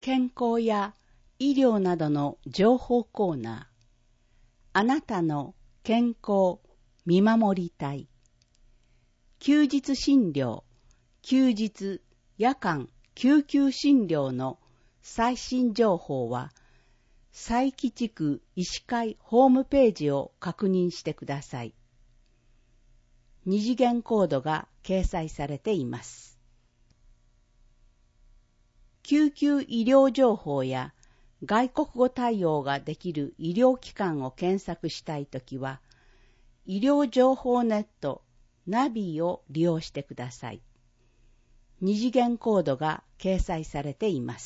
健康や医療などの情報コーナー、あなたの健康見守り隊、休日診療、休日夜間救急診療の最新情報は、佐伯地区医師会ホームページを確認してください。二次元コードが掲載されています。救急医療情報や外国語対応ができる医療機関を検索したいときは、医療情報ネットナビを利用してください。二次元コードが掲載されています。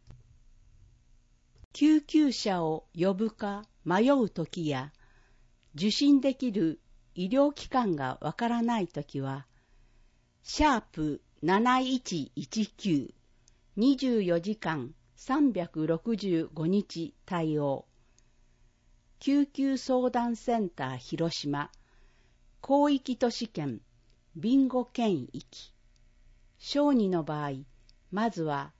救急車を呼ぶか迷うときや、受診できる医療機関がわからないときは、#7119 24時間365日対応、救急相談センター広島、広域都市圏、ビンゴ圏域、小児の場合、まずは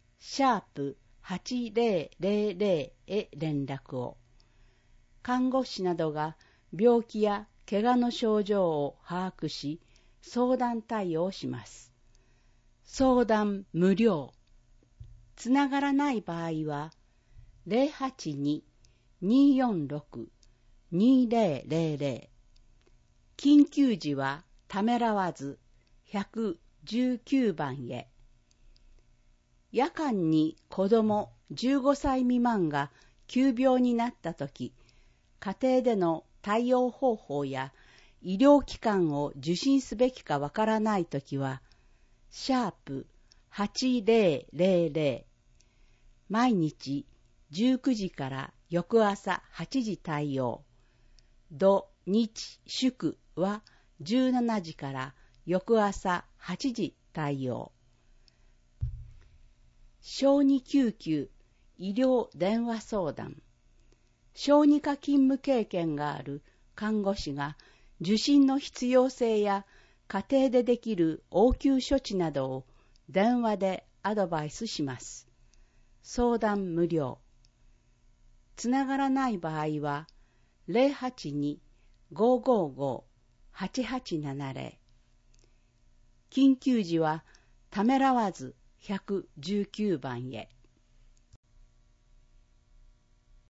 #8000へ連絡を。看護師などが病気や怪我の症状を把握し、相談対応します。相談無料。つながらない場合は、082-246-2000。緊急時はためらわず119番へ。夜間に子供15歳未満が急病になったとき、家庭での対応方法や医療機関を受診すべきかわからないときは、#8000、毎日19時から翌朝8時対応、土日祝は17時から翌朝8時対応。小児救急医療電話相談。小児科勤務経験がある看護師が受診の必要性や家庭でできる応急処置などを電話でアドバイスします。相談無料。つながらない場合は 082-555-8870。緊急時はためらわず119番へ。